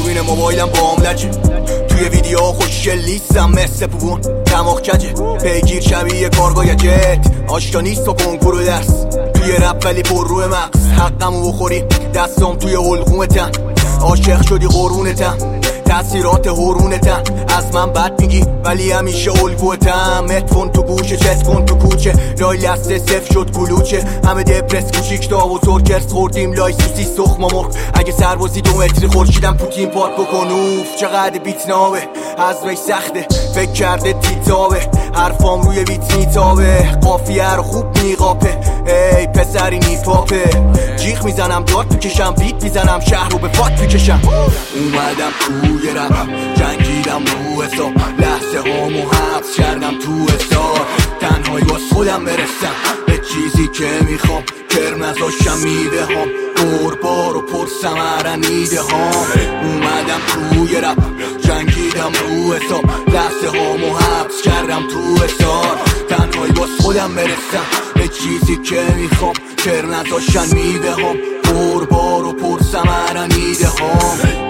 میبینه موبایلم بام لجه، توی ویدیو خوشگل نیستم مثل بوبون دماغ کجه، پیگیر شبیه کارگاه جت، آشتا نیست و کنکور و درس، توی رپ ولی پر روی مغز، حقمو بخوری دستام توی حلقومتن، عاشق شدی قرونتن، تاثیرات هورونتن، از من بد میگی ولی همیشه الگوتم، متفون تو گوشه چت کن تو کوچه، لای لسته صف شد کلوچه، همه دپرس کوچیک دا و سرکرس خوردیم لای سوسی سخم و مرغ، اگه سربازی 2 متری خورشیدم پوتین پارک بکن اوف چقدر بیت نابه، از وی سخته فکر کرده تیتابه، حرفام روی ویت میتابه، قافیه رو خوب میقاپه، ای پسری نیپاپه، جیغ میزنم داد بکشم بیت میزنم شهر رو به فات میکشم، اومدم توی رپ جنگیدم رو حساب، لحظه هامو حبس کردم تو حسار، تنهایی باز خودم برسم به چیزی که میخوام، کرمزاشم میده هام، قربار و پر سمرنیده هام، اومدم توی رپ جنگیدم رو حساب، لحظه هامو حبس کردم تو حسار، تنهایی باز خودم برسم به چیزی که میخوام، کرمزاشم میده هام، قربار و پر سمرنیده هام.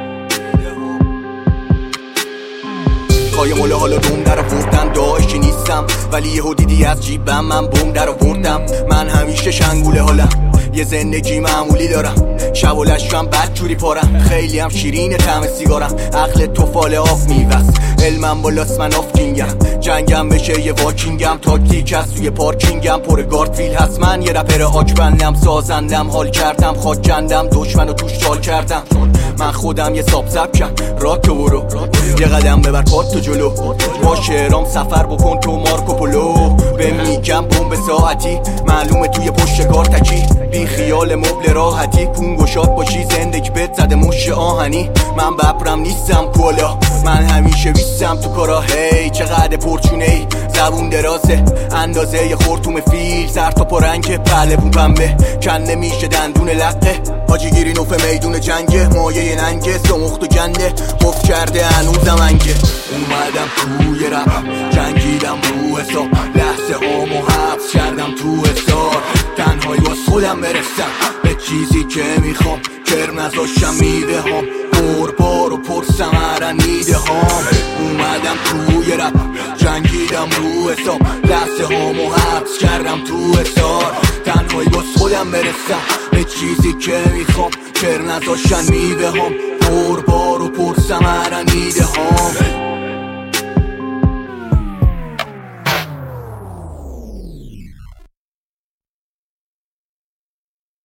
قایم حالا دوم در آوردم، داعشی نیستم ولی یهو دیدی از جیبم من بوم در آوردم، من همیشه شنگوله حالم، یه زندگی معمولی دارم، شب و لشم بد جوری پارم، خیلی هم شیرین طعم سیگارم، عقل تو فال آف میوست، علمم بالاست من آف کینگم، جنگم بشه یه واکینگم، تاکتیک هست توی پارکینگم، پر گاردفیل هست من یه رپر آک بندم، سازندم حال کردم خاک کندم، دشمنو توش چال کردم، من خودم یه ساب زبکم، راکو برو یه قدم ببر پات تو جلو، با شعرام سفر بکن تو مارکوپولو، به میگم بمب ساعتی معلومه توی پشت کار تکی، بی خیال مبل راحتی، کون گشاد باشی زندگی بهت زده مش آهنی، من ببرم نیستم کلا، من همیشه بیستم تو کارا، هی چقدر پرچونه ای، زبون درازه اندازه یه خورتوم فیل، سر تا پرنگ پهلوون پنبه کنده میشه دندون لقه، حاجی گیری نوف میدون جنگه، مایه ننگه سمخت و گنده مفت کرده هنوزم انگه، اومدم توی رپ جنگیدم رو حساب، لحظه هامو حبس کردم تو حسار، تنهایی باز خودم برسم به چیزی که میخوام، کرمزاشم میده هام، قربار و پر سمرنیده هام، اومدم توی رپ جنگیدم رو حساب، لحظه هامو حبس کردم تو حسار، تنهایی باز خودم برسم به چیزی که میخوام، کرمزاشم میده هام، قربار و پر سمرنیده هام.